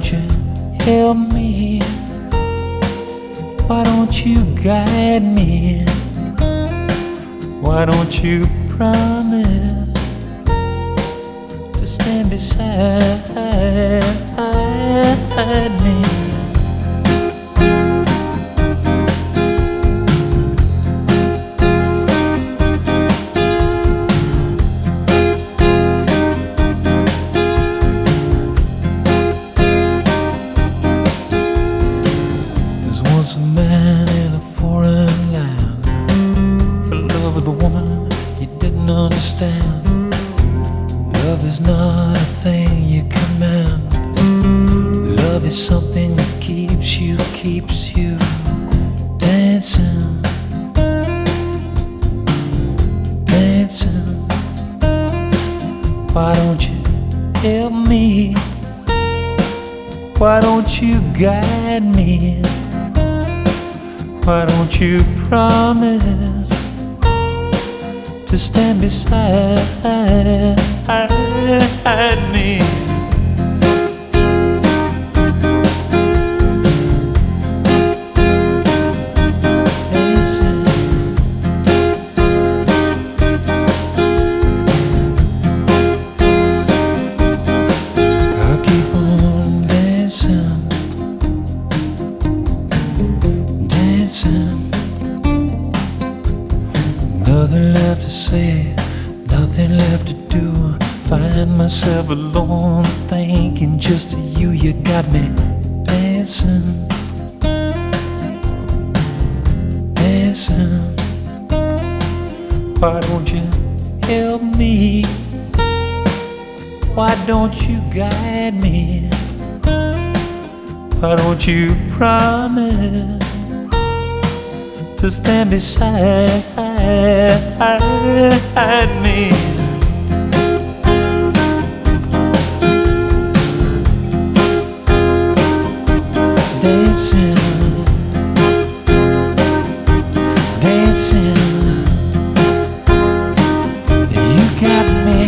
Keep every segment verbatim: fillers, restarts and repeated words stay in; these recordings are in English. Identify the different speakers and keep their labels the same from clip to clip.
Speaker 1: don't you help me? Why don't you guide me? Why don't you promise to stand beside me? There's once a man in a foreign land fell in love with a woman he didn't understand. Love is not a thing you command. Love is something that keeps you, keeps you dancing, dancing. Why don't you help me? Why don't you guide me? Why don't you promise to stand beside me? Nothing left to say, nothing left to do. Find myself alone, thinking just of you. You got me dancing, dancing. Why don't you help me? Why don't you guide me? Why don't you promise to stand beside me? Dancing, dancing. You got me.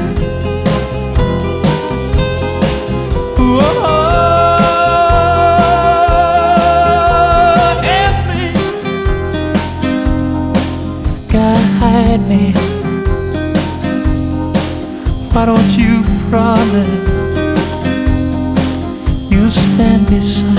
Speaker 1: Whoa. Guide me. Why don't you promise you'll stand beside